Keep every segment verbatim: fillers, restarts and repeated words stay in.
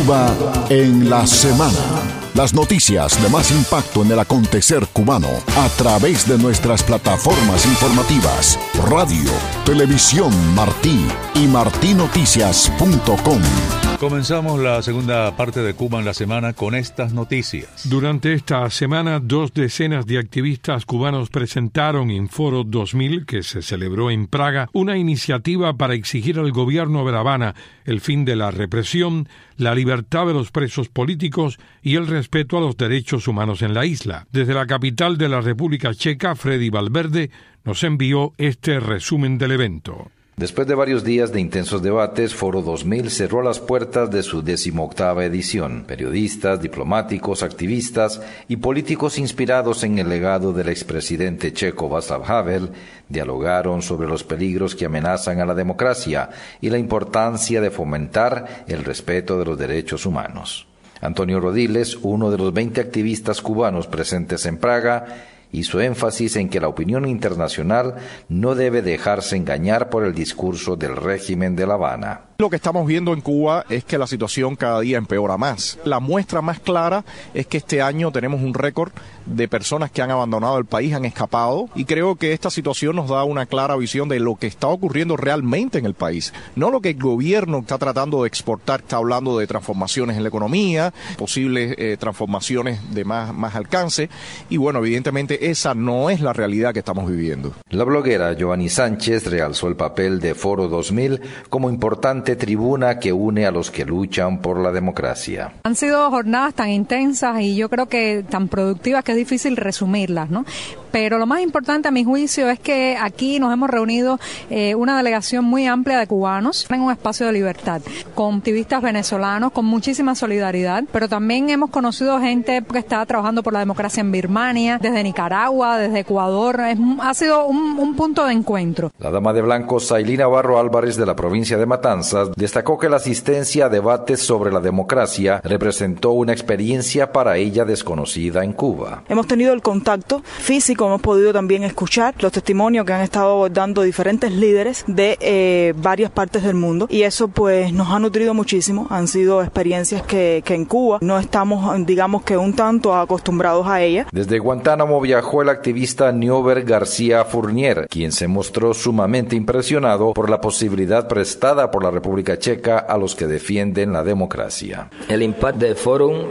Cuba en la semana. Las noticias de más impacto en el acontecer cubano a través de nuestras plataformas informativas, radio, televisión Martí y martí noticias punto com. Comenzamos la segunda parte de Cuba en la semana con estas noticias. Durante esta semana, dos decenas de activistas cubanos presentaron en Foro dos mil, que se celebró en Praga, una iniciativa para exigir al gobierno de La Habana el fin de la represión, la libertad de los presos políticos y el respeto a los derechos humanos en la isla. Desde la capital de la República Checa, Freddy Valverde nos envió este resumen del evento. Después de varios días de intensos debates, Foro dos mil cerró las puertas de su decimoctava edición. Periodistas, diplomáticos, activistas y políticos inspirados en el legado del expresidente checo Václav Havel dialogaron sobre los peligros que amenazan a la democracia y la importancia de fomentar el respeto de los derechos humanos. Antonio Rodiles, uno de los veinte activistas cubanos presentes en Praga, hizo énfasis en que la opinión internacional no debe dejarse engañar por el discurso del régimen de La Habana. Lo que estamos viendo en Cuba es que la situación cada día empeora más. La muestra más clara es que este año tenemos un récord de personas que han abandonado el país, han escapado, y creo que esta situación nos da una clara visión de lo que está ocurriendo realmente en el país. No lo que el gobierno está tratando de exportar, está hablando de transformaciones en la economía, posibles eh, transformaciones de más, más alcance, y bueno, evidentemente esa no es la realidad que estamos viviendo. La bloguera Joanny Sánchez realzó el papel de Foro dos mil como importante tribuna que une a los que luchan por la democracia. Han sido jornadas tan intensas y yo creo que tan productivas que es difícil resumirlas, ¿no? Pero lo más importante a mi juicio es que aquí nos hemos reunido eh, una delegación muy amplia de cubanos en un espacio de libertad, con activistas venezolanos, con muchísima solidaridad, pero también hemos conocido gente que está trabajando por la democracia en Birmania, desde Nicaragua, desde Ecuador. Es, ha sido un, un punto de encuentro. La dama de blanco Sailí Navarro Álvarez de la provincia de Matanzas destacó que la asistencia a debates sobre la democracia representó una experiencia para ella desconocida en Cuba. Hemos tenido el contacto físico, hemos podido también escuchar los testimonios que han estado dando diferentes líderes de eh, varias partes del mundo, y eso pues nos ha nutrido muchísimo. Han sido experiencias que, que en Cuba no estamos, digamos que un tanto acostumbrados a ellas. Desde Guantánamo viajó el activista Niober García Fournier, quien se mostró sumamente impresionado por la posibilidad prestada por la República Checa a los que defienden la democracia. El impacto del foro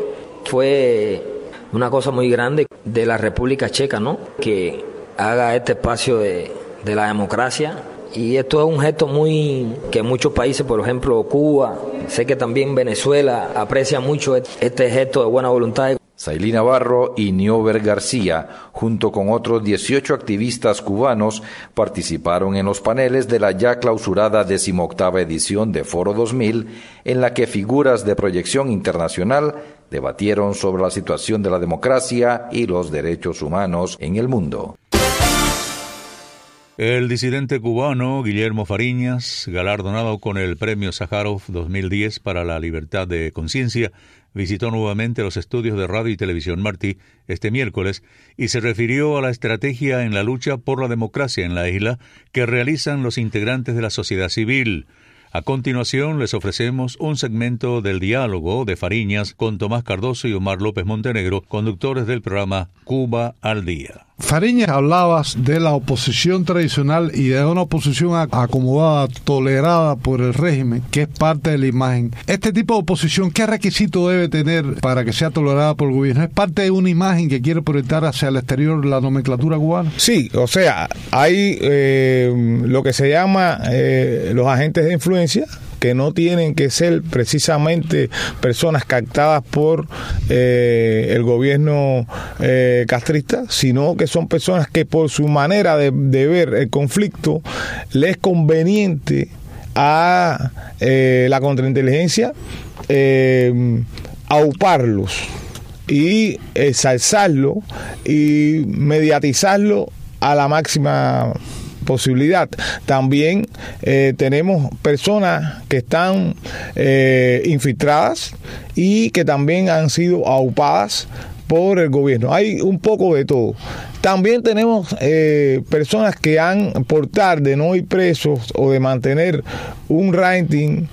fue una cosa muy grande de la República Checa, ¿no? Que haga este espacio de, de la democracia, y esto es un gesto muy que muchos países, por ejemplo Cuba, sé que también Venezuela aprecia mucho este gesto de buena voluntad. Sailí Navarro y Niober García, junto con otros dieciocho activistas cubanos, participaron en los paneles de la ya clausurada decimoctava edición de Foro dos mil, en la que figuras de proyección internacional debatieron sobre la situación de la democracia y los derechos humanos en el mundo. El disidente cubano Guillermo Fariñas, galardonado con el Premio Sájarov dos mil diez para la libertad de conciencia, visitó nuevamente los estudios de radio y televisión Martí este miércoles y se refirió a la estrategia en la lucha por la democracia en la isla que realizan los integrantes de la sociedad civil. A continuación les ofrecemos un segmento del diálogo de Fariñas con Tomás Cardoso y Omar López Montenegro, conductores del programa Cuba al Día. Fariñas, hablabas de la oposición tradicional y de una oposición acomodada, tolerada por el régimen, que es parte de la imagen. Este tipo de oposición, ¿qué requisito debe tener para que sea tolerada por el gobierno? ¿Es parte de una imagen que quiere proyectar hacia el exterior la nomenclatura cubana? Sí, o sea, hay eh, lo que se llama eh, los agentes de influencia, que no tienen que ser precisamente personas captadas por eh, el gobierno eh, castrista, sino que son personas que por su manera de, de ver el conflicto les es conveniente a eh, la contrainteligencia eh, auparlos y ensalzarlo y mediatizarlo a la máxima posibilidad. También eh, tenemos personas que están eh, infiltradas y que también han sido aupadas por el gobierno. Hay un poco de todo. También tenemos eh, personas que han, por tal de no ir presos o de mantener un rating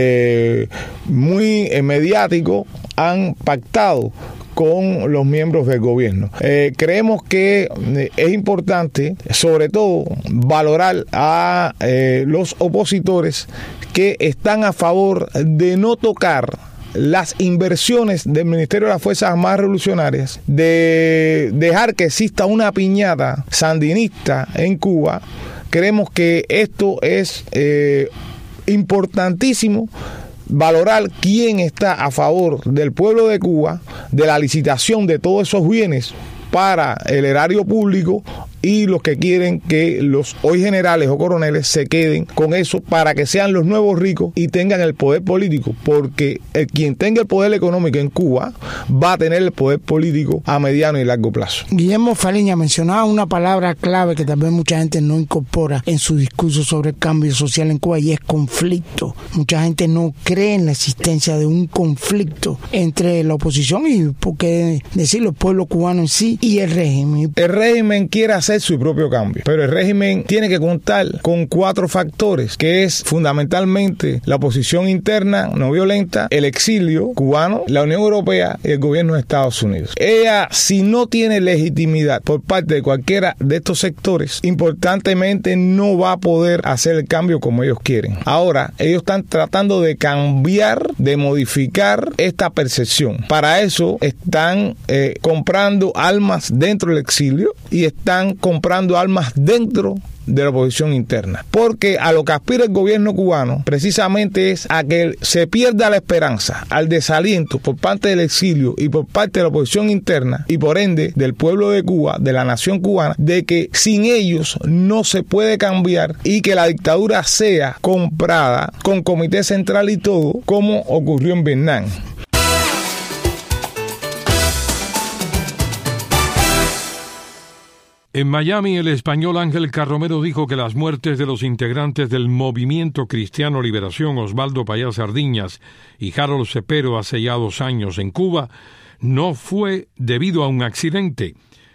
eh, muy eh, mediático, han pactado con los miembros del gobierno. Eh, creemos que eh, es importante, sobre todo, valorar a eh, los opositores que están a favor de no tocar las inversiones del Ministerio de las Fuerzas Armadas Revolucionarias, de dejar que exista una piñata sandinista en Cuba. Creemos que esto es eh, importantísimo, valorar quién está a favor del pueblo de Cuba, de la licitación de todos esos bienes para el erario público, y los que quieren que los hoy generales o coroneles se queden con eso para que sean los nuevos ricos y tengan el poder político, porque el quien tenga el poder económico en Cuba va a tener el poder político a mediano y largo plazo. Guillermo Fariñas mencionaba una palabra clave que también mucha gente no incorpora en su discurso sobre el cambio social en Cuba, y es conflicto. Mucha gente no cree en la existencia de un conflicto entre la oposición y, por qué decirlo, el pueblo cubano en sí y el régimen. El régimen quiere hacer su propio cambio, pero el régimen tiene que contar con cuatro factores, que es fundamentalmente la oposición interna no violenta, el exilio cubano, la Unión Europea y el gobierno de Estados Unidos. Ella, si no tiene legitimidad por parte de cualquiera de estos sectores, importantemente no va a poder hacer el cambio como ellos quieren. Ahora, ellos están tratando de cambiar, de modificar esta percepción. Para eso están eh, comprando armas dentro del exilio y están comprando armas dentro de la oposición interna, porque a lo que aspira el gobierno cubano precisamente es a que se pierda la esperanza, al desaliento por parte del exilio y por parte de la oposición interna, y por ende del pueblo de Cuba, de la nación cubana, de que sin ellos no se puede cambiar y que la dictadura sea comprada con comité central y todo, como ocurrió en Vietnam. En Miami, el español Ángel Carromero dijo que las muertes de los integrantes del Movimiento Cristiano Liberación, Osvaldo Payá Sardiñas y Harold Cepero, hace ya dos años en Cuba, no fue debido a un accidente,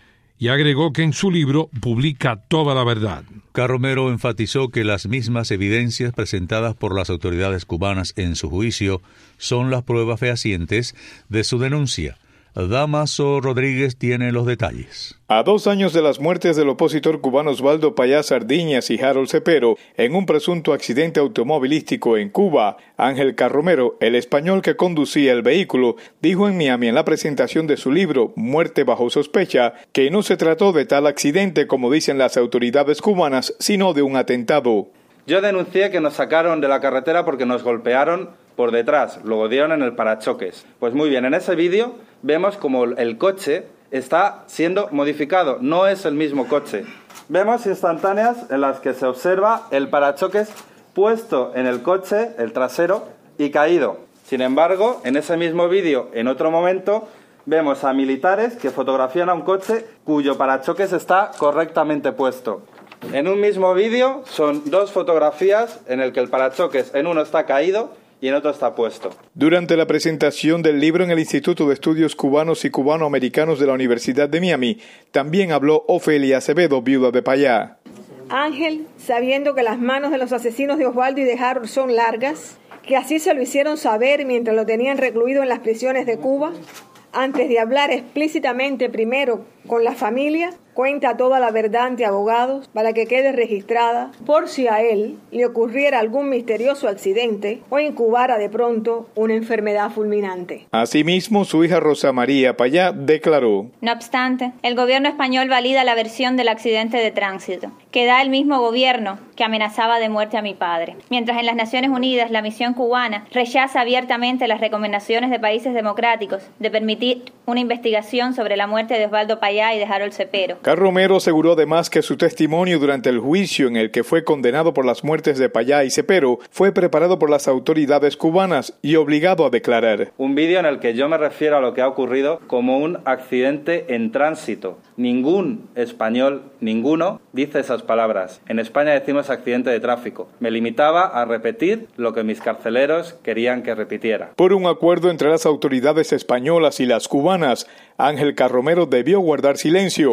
y agregó que en su libro publica toda la verdad. Carromero enfatizó que las mismas evidencias presentadas por las autoridades cubanas en su juicio son las pruebas fehacientes de su denuncia. Damaso Rodríguez tiene los detalles. A dos años de las muertes del opositor cubano Osvaldo Payá Sardiñas y Harold Cepero en un presunto accidente automovilístico en Cuba, Ángel Carromero, el español que conducía el vehículo, dijo en Miami en la presentación de su libro Muerte bajo sospecha que no se trató de tal accidente como dicen las autoridades cubanas, sino de un atentado. Yo denuncié que nos sacaron de la carretera porque nos golpearon por detrás, luego dieron en el parachoques. Pues muy bien, en ese vídeo vemos como el coche está siendo modificado, no es el mismo coche. Vemos instantáneas en las que se observa el parachoques puesto en el coche, el trasero, y caído. Sin embargo, en ese mismo vídeo, en otro momento, vemos a militares que fotografían a un coche cuyo parachoques está correctamente puesto. En un mismo vídeo son dos fotografías en el que el parachoques en uno está caído y en otro está puesto. Durante la presentación del libro en el Instituto de Estudios Cubanos y Cubanoamericanos de la Universidad de Miami, también habló Ofelia Acevedo, viuda de Payá. Ángel, sabiendo que las manos de los asesinos de Osvaldo y de Harold son largas, que así se lo hicieron saber mientras lo tenían recluido en las prisiones de Cuba, antes de hablar explícitamente primero con la familia, cuenta toda la verdad ante abogados para que quede registrada por si a él le ocurriera algún misterioso accidente o incubara de pronto una enfermedad fulminante. Asimismo, su hija Rosa María Payá declaró: No obstante, el gobierno español valida la versión del accidente de tránsito, que da el mismo gobierno que amenazaba de muerte a mi padre. Mientras en las Naciones Unidas la misión cubana rechaza abiertamente las recomendaciones de países democráticos de permitir una investigación sobre la muerte de Osvaldo Payá y de Harold Cepero. Carromero aseguró además que su testimonio durante el juicio en el que fue condenado por las muertes de Payá y Cepero fue preparado por las autoridades cubanas y obligado a declarar. Un vídeo en el que yo me refiero a lo que ha ocurrido como un accidente en tránsito. Ningún español, ninguno, dice esas palabras. En España decimos accidente de tráfico. Me limitaba a repetir lo que mis carceleros querían que repitiera. Por un acuerdo entre las autoridades españolas y las cubanas, Ángel Carromero debió guardar silencio,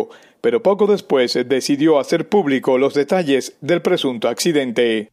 pero poco después decidió hacer público los detalles del presunto accidente.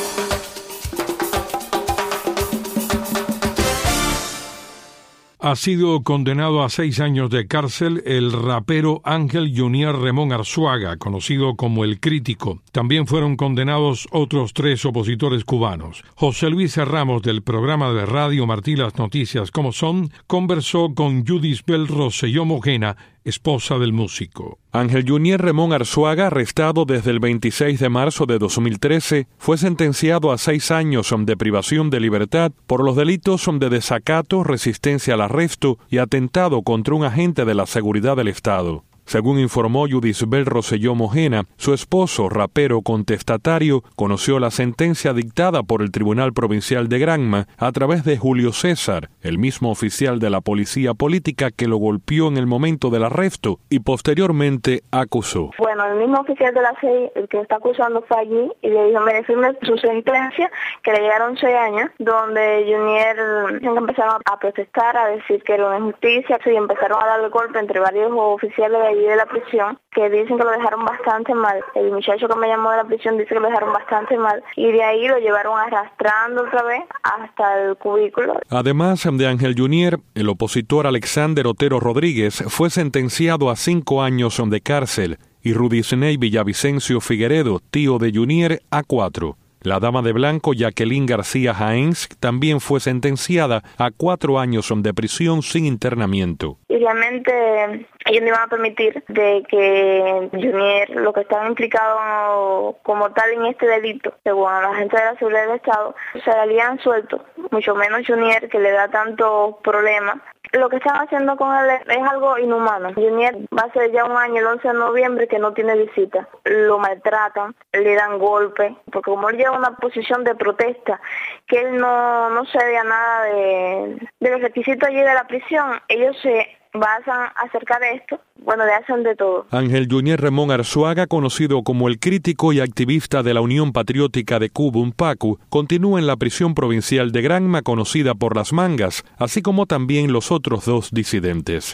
Ha sido condenado a seis años de cárcel el rapero Ángel Junier Remón Arzuaga, conocido como El Crítico. También fueron condenados otros tres opositores cubanos. José Luis Ramos, del programa de Radio Martí Las Noticias Como Son, conversó con Judisbel Rosselló Mojena, esposa del músico. Ángel Junier Remón Arzuaga, arrestado desde el veintiséis de marzo de dos mil trece, fue sentenciado a seis años de privación de libertad por los delitos de desacato, resistencia al arresto y atentado contra un agente de la seguridad del Estado. Según informó Judisbel Rosselló Mojena, su esposo, rapero contestatario, conoció la sentencia dictada por el Tribunal Provincial de Granma a través de Julio César, el mismo oficial de la policía política que lo golpeó en el momento del arresto y posteriormente acusó. Bueno, el mismo oficial de la C I, el que está acusando, fue allí y le dijo, mire, firme su sentencia, que le llegaron seis años, donde Junier empezaron a protestar, a decir que era una injusticia, y empezaron a darle golpe entre varios oficiales de allí de la prisión, que dicen que lo dejaron bastante mal. El muchacho que me llamó de la prisión dice que lo dejaron bastante mal, y de ahí lo llevaron arrastrando otra vez hasta el cubículo. Además de Ángel Junier, el opositor Alexander Otero Rodríguez fue sentenciado a cinco años de cárcel y Rudisney Villavicencio Figueredo, tío de Junier, a cuatro. La dama de blanco Jacqueline García Jaénz también fue sentenciada a cuatro años de prisión sin internamiento. Y realmente ellos no iban a permitir de que Junier, lo que estaban implicados como tal en este delito, según la gente de la seguridad del Estado, se salían sueltos, mucho menos Junier, que le da tantos problemas. Lo que están haciendo con él es algo inhumano. Junier va a ser ya un año, el once de noviembre, que no tiene visita. Lo maltratan, le dan golpes, porque como él lleva una posición de protesta, que él no, no cede a nada de, de los requisitos allí de la prisión, ellos se basan acerca de esto, bueno, le hacen de todo. Ángel Junier Remón Arzuaga, conocido como el crítico y activista de la Unión Patriótica de Cuba, UNPACU, continúa en la prisión provincial de Granma, conocida por Las Mangas, así como también los otros dos disidentes.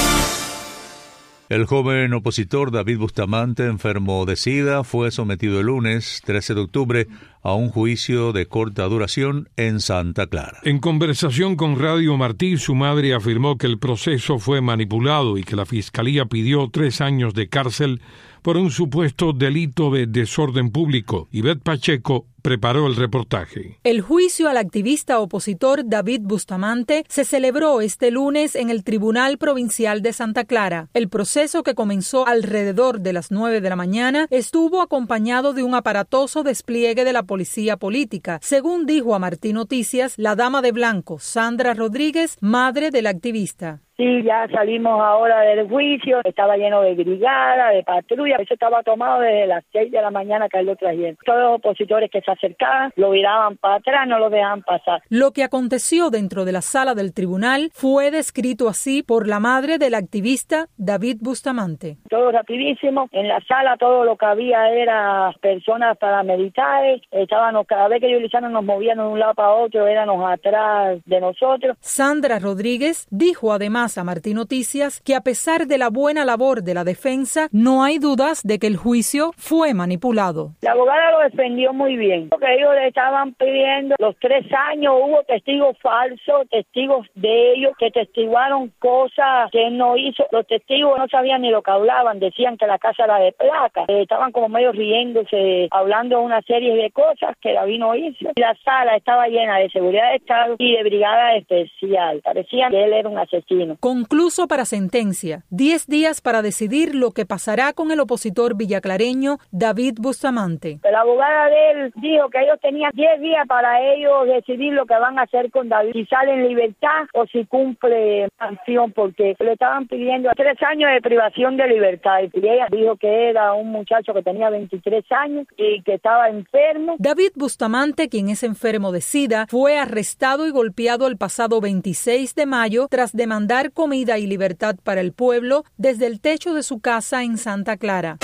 El joven opositor David Bustamante, enfermo de SIDA, fue sometido el lunes trece de octubre a un juicio de corta duración en Santa Clara. En conversación con Radio Martí, su madre afirmó que el proceso fue manipulado y que la Fiscalía pidió tres años de cárcel por un supuesto delito de desorden público. Ivette Pacheco preparó el reportaje. El juicio al activista opositor David Bustamante se celebró este lunes en el Tribunal Provincial de Santa Clara. El proceso, que comenzó alrededor de las nueve de la mañana, estuvo acompañado de un aparatoso despliegue de la policía política, según dijo a Martí Noticias la dama de blanco, Sandra Rodríguez, madre del activista. Sí, ya salimos ahora del juicio, estaba lleno de brigada, de patrulla, eso estaba tomado desde las seis de la mañana que él lo trajeron. Todos los opositores que se acercaban lo viraban para atrás, no lo dejaban pasar. Lo que aconteció dentro de la sala del tribunal fue descrito así por la madre del activista David Bustamante. Todo rapidísimo, en la sala todo lo que había era personas paramilitares, estábamos, cada vez que ellos nos movían de un lado para otro, éramos atrás de nosotros. Sandra Rodríguez dijo además a Martí Noticias que a pesar de la buena labor de la defensa, no hay dudas de que el juicio fue manipulado. La abogada lo defendió muy bien, porque ellos le estaban pidiendo los tres años, hubo testigos falsos, testigos de ellos que testiguaron cosas que él no hizo. Los testigos no sabían ni lo que hablaban, decían que la casa era de placa, eh, estaban como medio riéndose, hablando una serie de cosas que David no hizo. La sala estaba llena de seguridad de Estado y de brigada especial, parecían que él era un asesino. Concluso para sentencia, diez días para decidir lo que pasará con el opositor villaclareño David Bustamante. La abogada de él dijo que ellos tenían diez días para ellos decidir lo que van a hacer con David, si sale en libertad o si cumple sanción, porque le estaban pidiendo tres años de privación de libertad, y ella dijo que era un muchacho que tenía veintitrés años y que estaba enfermo. David Bustamante, quien es enfermo de SIDA, fue arrestado y golpeado el pasado veintiséis de mayo tras demandar comida y libertad para el pueblo desde el techo de su casa en Santa Clara.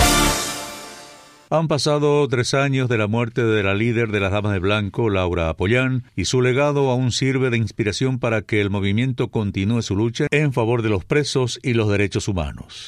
Han pasado tres años de la muerte de la líder de las Damas de Blanco, Laura Apollán, y su legado aún sirve de inspiración para que el movimiento continúe su lucha en favor de los presos y los derechos humanos.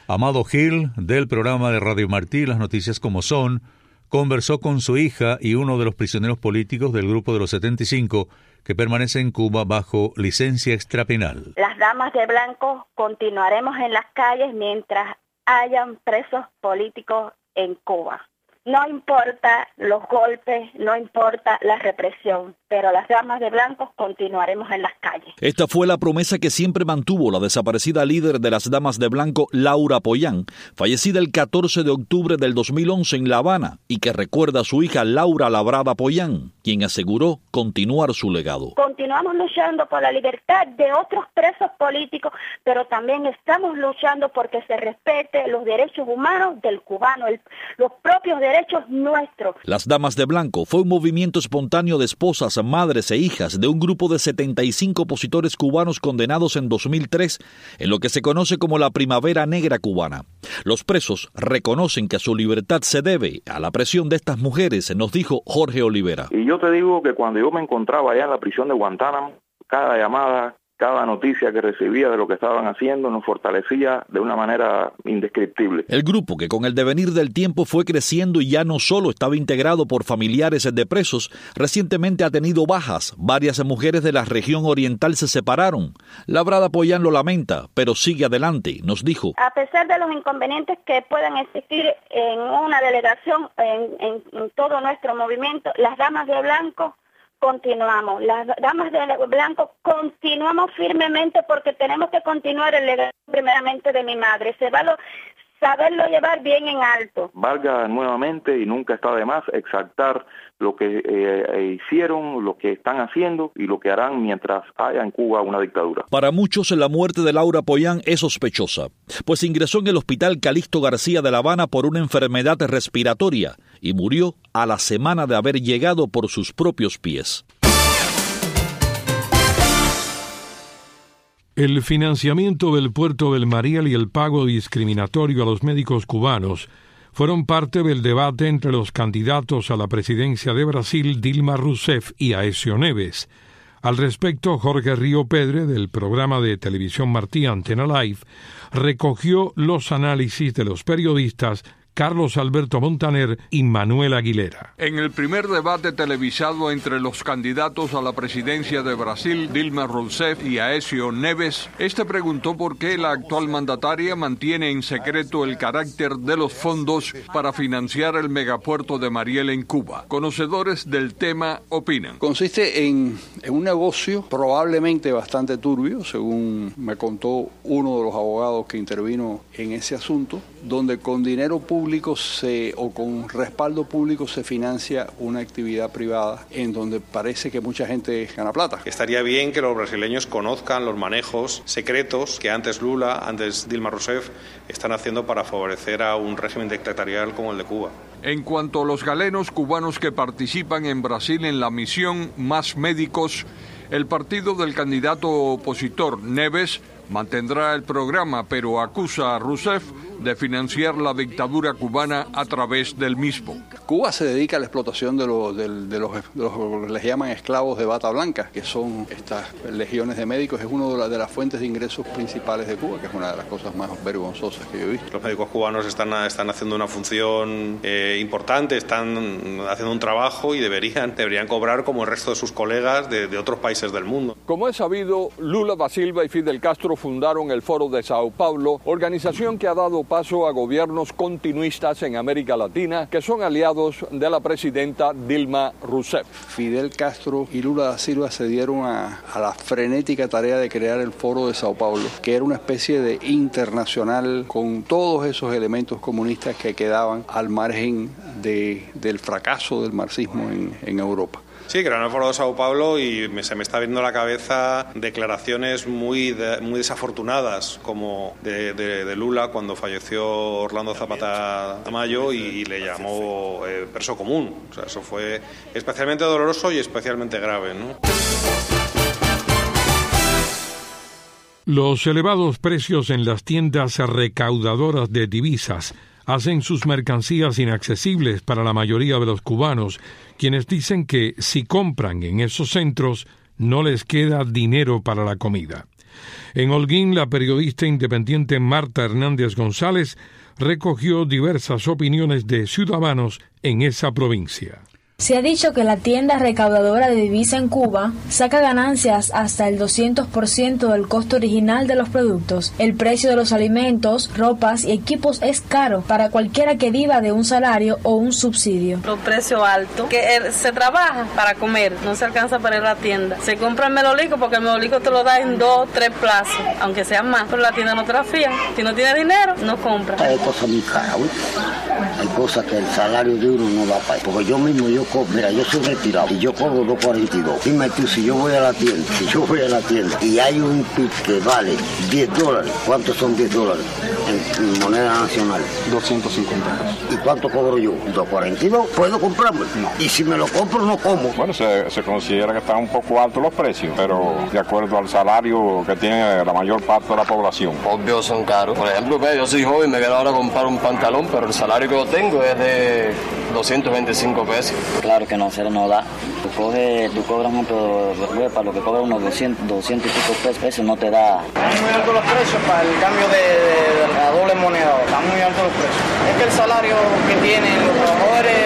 Amado Gil, del programa de Radio Martí Las Noticias Como Son, conversó con su hija y uno de los prisioneros políticos del Grupo de los setenta y cinco que permanece en Cuba bajo licencia extrapenal. Las damas de blanco continuaremos en las calles mientras hayan presos políticos en Cuba. No importa los golpes, no importa la represión, pero las damas de blanco continuaremos en las calles. Esta fue la promesa que siempre mantuvo la desaparecida líder de las damas de blanco, Laura Pollán, fallecida el catorce de octubre del dos mil once en La Habana, y que recuerda a su hija Laura Labrada Pollán, quien aseguró continuar su legado. Continuamos luchando por la libertad de otros presos políticos, pero también estamos luchando porque se respete los derechos humanos del cubano, el, los propios derechos nuestros. Las Damas de Blanco fue un movimiento espontáneo de esposas, madres e hijas de un grupo de setenta y cinco opositores cubanos condenados en dos mil tres en lo que se conoce como la Primavera Negra cubana. Los presos reconocen que su libertad se debe a la presión de estas mujeres, nos dijo Jorge Olivera. Y yo te digo que cuando yo me encontraba allá en la prisión de Guantánamo, cada llamada, cada noticia que recibía de lo que estaban haciendo nos fortalecía de una manera indescriptible. El grupo, que con el devenir del tiempo fue creciendo y ya no solo estaba integrado por familiares de presos, recientemente ha tenido bajas. Varias mujeres de la región oriental se separaron. Labrada Pollán lo lamenta, pero sigue adelante, nos dijo. A pesar de los inconvenientes que puedan existir en una delegación, en, en, en todo nuestro movimiento, las damas de blanco continuamos, las damas de blanco continuamos firmemente porque tenemos que continuar el legado primeramente de mi madre, se va lo, saberlo llevar bien en alto. Valga nuevamente y nunca está de más exaltar lo que eh, hicieron, lo que están haciendo y lo que harán mientras haya en Cuba una dictadura. Para muchos la muerte de Laura Pollán es sospechosa, pues ingresó en el hospital Calixto García de La Habana por una enfermedad respiratoria y murió a la semana de haber llegado por sus propios pies. El financiamiento del puerto del Mariel y el pago discriminatorio a los médicos cubanos fueron parte del debate entre los candidatos a la presidencia de Brasil, Dilma Rousseff y Aécio Neves. Al respecto, Jorge Río Pedre, del programa de televisión Martí Antena Live, recogió los análisis de los periodistas Carlos Alberto Montaner y Manuel Aguilera. En el primer debate televisado entre los candidatos a la presidencia de Brasil, Dilma Rousseff y Aécio Neves, este preguntó por qué la actual mandataria mantiene en secreto el carácter de los fondos para financiar el megapuerto de Mariel en Cuba. Conocedores del tema opinan. Consiste en, en un negocio probablemente bastante turbio, según me contó uno de los abogados que intervino en ese asunto, donde con dinero público Se, o con respaldo público se financia una actividad privada en donde parece que mucha gente gana plata. Estaría bien que los brasileños conozcan los manejos secretos que antes Lula, antes Dilma Rousseff están haciendo para favorecer a un régimen dictatorial como el de Cuba. En cuanto a los galenos cubanos que participan en Brasil en la misión Más Médicos, el partido del candidato opositor Neves mantendrá el programa, pero acusa a Rousseff de financiar la dictadura cubana a través del mismo. Cuba se dedica a la explotación de, lo, de, de, los, de los que les llaman esclavos de bata blanca, que son estas legiones de médicos. Es una de, la, de las fuentes de ingresos principales de Cuba, que es una de las cosas más vergonzosas que yo he visto. Los médicos cubanos están, están haciendo una función eh, importante, están haciendo un trabajo y deberían, deberían cobrar como el resto de sus colegas de, de otros países del mundo. Como es sabido, Lula da Silva y Fidel Castro fundaron el Foro de Sao Paulo, organización que ha dado paso a gobiernos continuistas en América Latina, que son aliados de la presidenta Dilma Rousseff. Fidel Castro y Lula da Silva se dieron a, a la frenética tarea de crear el Foro de Sao Paulo, que era una especie de internacional con todos esos elementos comunistas que quedaban al margen de, del fracaso del marxismo en, en Europa. Sí, crearon el Foro de Sao Paulo y me, se me está viendo a la cabeza declaraciones muy, de, muy desafortunadas, como de, de, de Lula cuando falleció Orlando Zapata Tamayo y, y le llamó eh, preso común. O sea, eso fue especialmente doloroso y especialmente grave, ¿no? Los elevados precios en las tiendas recaudadoras de divisas hacen sus mercancías inaccesibles para la mayoría de los cubanos, quienes dicen que si compran en esos centros no les queda dinero para la comida. En Holguín, la periodista independiente Marta Hernández González recogió diversas opiniones de ciudadanos en esa provincia. Se ha dicho que la tienda recaudadora de divisa en Cuba saca ganancias hasta el doscientos por ciento del costo original de los productos. El precio de los alimentos, ropas y equipos es caro para cualquiera que viva de un salario o un subsidio. Los precios altos, que se trabaja para comer, no se alcanza para ir a la tienda. Se compra el melolico porque el melolico te lo da en dos, tres plazos, aunque sean más, pero la tienda no te la fía. Si no tienes dinero, no compra. Hay cosas muy caras, ¿sí? Hay cosas que el salario de uno no da para, porque yo mismo yo mira, yo soy retirado y yo cobro dos cuarenta y dos. Dime tú, si yo voy a la tienda, si yo voy a la tienda y hay un pit que vale diez dólares, ¿cuántos son diez dólares en, en moneda nacional? doscientos cincuenta pesos. ¿Y cuánto cobro yo? dos cuarenta y dos. ¿Puedo comprarme? No. Y si me lo compro, no como. Bueno, se, se considera que están un poco altos los precios, pero de acuerdo al salario que tiene la mayor parte de la población. Obvio, son caros. Por ejemplo, yo soy joven, me quiero ahora comprar un pantalón, pero el salario que yo tengo es de doscientos veinticinco pesos. Claro que no, se no da. Tú, coges, tú cobras un para lo que cobra unos doscientos, doscientos y pico pesos, eso no te da. Están muy altos los precios para el cambio de, de, de la doble moneda, están muy altos los precios. Es que el salario que tienen los trabajadores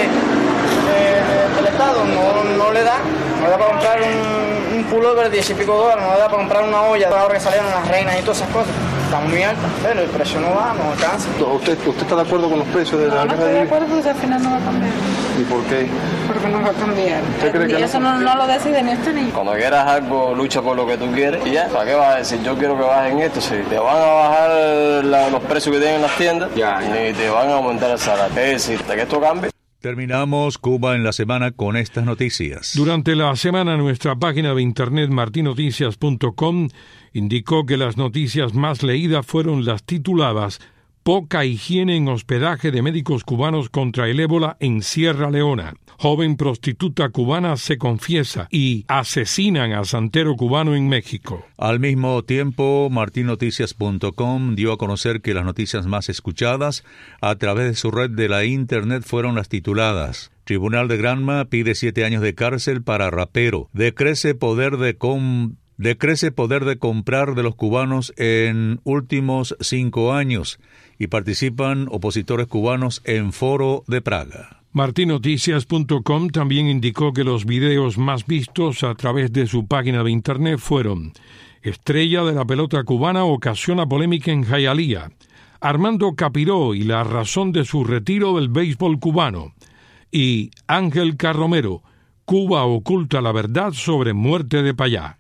eh, del Estado no, no le da, no le da para comprar un, un pullover de diez y pico dólares, no le da para comprar una olla, ahora que salieron las reinas y todas esas cosas. Están muy altas, pero el precio no va, no alcanza. ¿Usted, usted está de acuerdo con los precios de la No, no estoy de acuerdo, porque al final no va a cambiar. ¿Y por qué? Porque no va a cambiar. ¿Usted Y eso no, no lo decide ni usted ni yo. Cuando quieras algo, lucha por lo que tú quieres y ya. ¿Para qué vas a decir? Yo quiero que bajen esto. Si te van a bajar la, los precios que tienen en las tiendas, ya, ya. Ni te van a aumentar el salario. Es decir, hasta que esto cambie. Terminamos Cuba en la semana con estas noticias. Durante la semana, nuestra página de internet martin noticias punto com indicó que las noticias más leídas fueron las tituladas Poca higiene en hospedaje de médicos cubanos contra el ébola en Sierra Leona. Joven prostituta cubana se confiesa y asesinan a santero cubano en México. Al mismo tiempo, martin noticias punto com dio a conocer que las noticias más escuchadas a través de su red de la internet fueron las tituladas Tribunal de Granma pide siete años de cárcel para rapero. Decrece poder de com... Decrece poder de comprar de los cubanos en últimos cinco años y participan opositores cubanos en Foro de Praga. martin noticias punto com también indicó que los videos más vistos a través de su página de internet fueron Estrella de la pelota cubana ocasiona polémica en Hialeah, Armando Capiró y la razón de su retiro del béisbol cubano, y Ángel Carromero, Cuba oculta la verdad sobre muerte de Payá.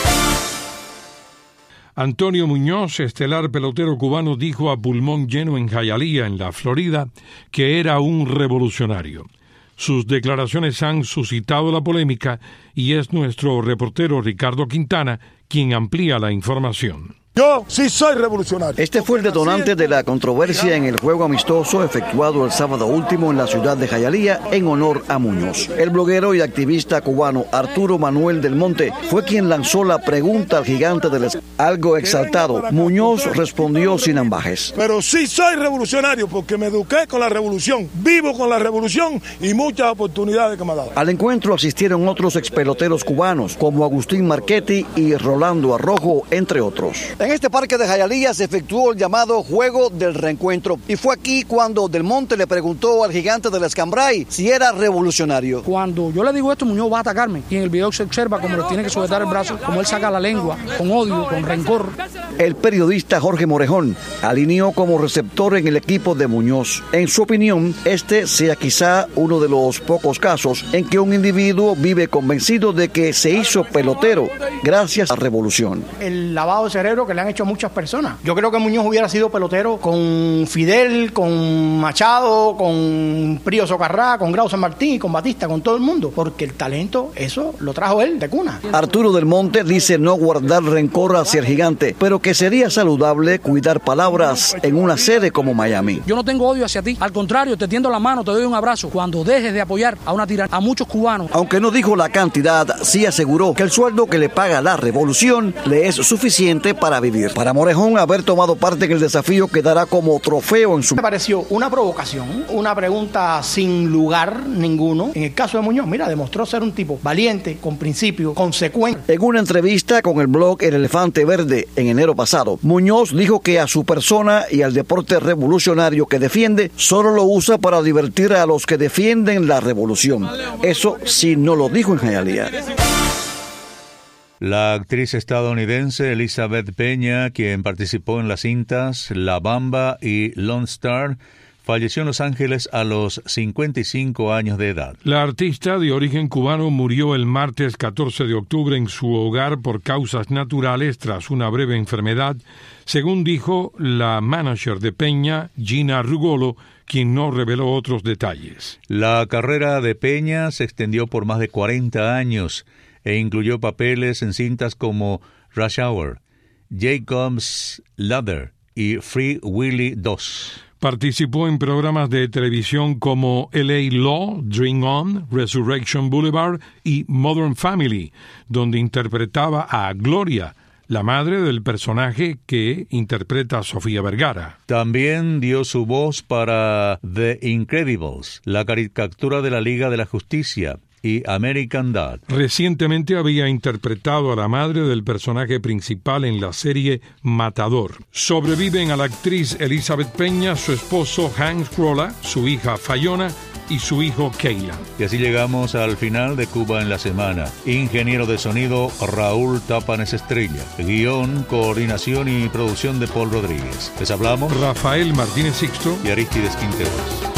Antonio Muñoz, estelar pelotero cubano, dijo a pulmón lleno en Hialeah, en la Florida, que era un revolucionario. Sus declaraciones han suscitado la polémica y es nuestro reportero Ricardo Quintana quien amplía la información. Yo sí soy revolucionario. Este fue el detonante de la controversia en el juego amistoso efectuado el sábado último en la ciudad de Hialeah en honor a Muñoz. El bloguero y activista cubano Arturo Manuel del Monte fue quien lanzó la pregunta al gigante del es... Algo exaltado, Muñoz respondió sin ambajes. Pero sí soy revolucionario porque me eduqué con la revolución, vivo con la revolución y muchas oportunidades que me ha dado. Al encuentro asistieron otros expeloteros cubanos como Agustín Marchetti y Rolando Arrojo, entre otros. En este parque de Hialeah se efectuó el llamado Juego del Reencuentro y fue aquí cuando Del Monte le preguntó al gigante del Escambray si era revolucionario. Cuando yo le digo esto, Muñoz va a atacarme y en el video se observa cómo le tiene que sujetar el brazo, como él saca la lengua, con odio, con rencor. El periodista Jorge Morejón alineó como receptor en el equipo de Muñoz. En su opinión, este sea quizá uno de los pocos casos en que un individuo vive convencido de que se hizo pelotero gracias a la revolución. El lavado de cerebro que le han hecho muchas personas. Yo creo que Muñoz hubiera sido pelotero con Fidel, con Machado, con Prío Socarrá, con Grau San Martín y con Batista, con todo el mundo, porque el talento, eso lo trajo él de cuna. Arturo Del Monte dice no guardar rencor hacia el gigante, pero que sería saludable cuidar palabras en una sede como Miami. Yo no tengo odio hacia ti, al contrario, te tiendo la mano, te doy un abrazo cuando dejes de apoyar a una tiranía, a muchos cubanos. Aunque no dijo la cantidad, sí aseguró que el sueldo que le paga la revolución le es suficiente para vivir. Para Morejón, haber tomado parte en el desafío quedará como trofeo en su... Me pareció una provocación, una pregunta sin lugar ninguno. En el caso de Muñoz, mira, demostró ser un tipo valiente, con principios, consecuente. En una entrevista con el blog El Elefante Verde en enero pasado, Muñoz dijo que a su persona y al deporte revolucionario que defiende, solo lo usa para divertir a los que defienden la revolución. Eso sí no lo dijo en Hialeah. La actriz estadounidense Elizabeth Peña, quien participó en las cintas La Bamba y Lone Star, falleció en Los Ángeles a los cincuenta y cinco años de edad. La artista de origen cubano murió el martes catorce de octubre en su hogar por causas naturales tras una breve enfermedad, según dijo la manager de Peña, Gina Rugolo, quien no reveló otros detalles. La carrera de Peña se extendió por más de cuarenta años e incluyó papeles en cintas como Rush Hour, Jacob's Ladder y Free Willy dos. Participó en programas de televisión como L A Law, Dream On, Resurrection Boulevard y Modern Family, donde interpretaba a Gloria, la madre del personaje que interpreta Sofía Vergara. También dio su voz para The Incredibles, la caricatura de la Liga de la Justicia, y American Dad. Recientemente había interpretado a la madre del personaje principal en la serie Matador. Sobreviven a la actriz Elizabeth Peña, su esposo Hank Crolla, su hija Fayona y su hijo Kayla. Y así llegamos al final de Cuba en la Semana. Ingeniero de sonido Raúl Tapanes Estrella. Guión, coordinación y producción de Paul Rodríguez. Les hablamos Rafael Martínez Sixto y Aristides Quinteros.